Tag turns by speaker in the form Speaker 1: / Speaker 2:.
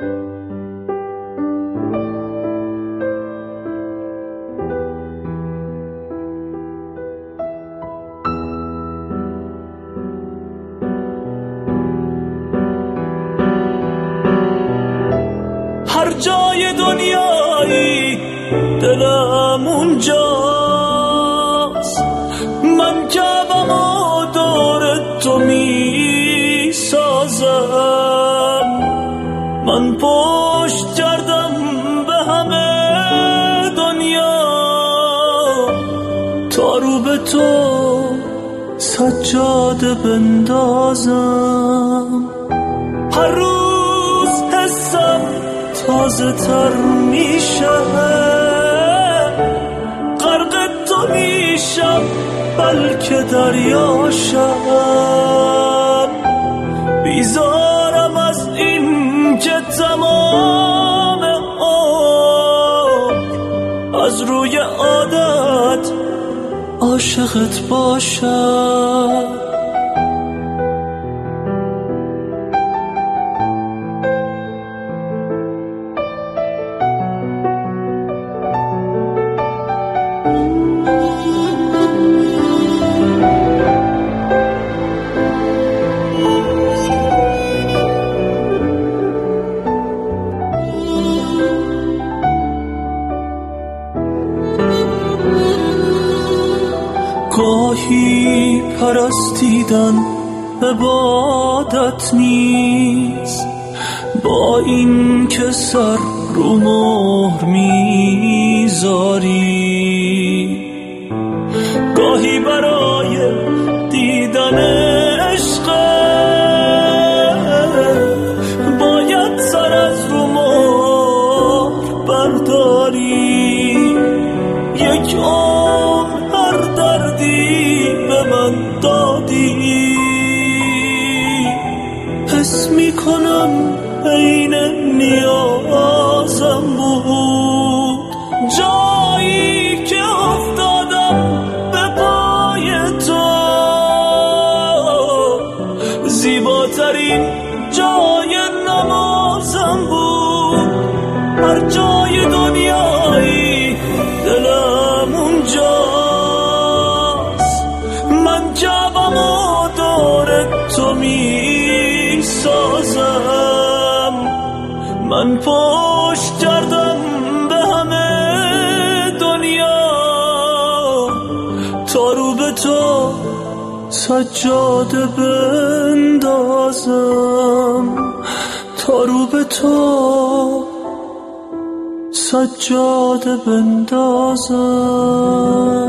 Speaker 1: هر جای دنیایی دلم اونجاست، من کعبم و دور تو می سازم، من پشت کردم به همه دنیا تا رو به تو سجاده بندازم. هر روز حسم تازه تر میشه، غرق تو میشم بلکه دریاشم، بیزارم از این که تمام عمر از روی عادت عاشقت باشم. گاهی پرستیدن عبادت نیست، با این که سر رو مهر میذاری، گاهی برای دیدن عشق باید سر از رو مهر برداری. یک هر دردی به من دادی، حس میکنم عین نیازم بود، جایی که افتادم به پای تو، زیباترین جای نمازم بود. هر جای دنیایی دلم اونجاست، من کعبم و دور تو می سازم، من پشت کردم به همه دنیا تا رو به تو سجاده بندازم، تا رو به تو سجاده بندازم.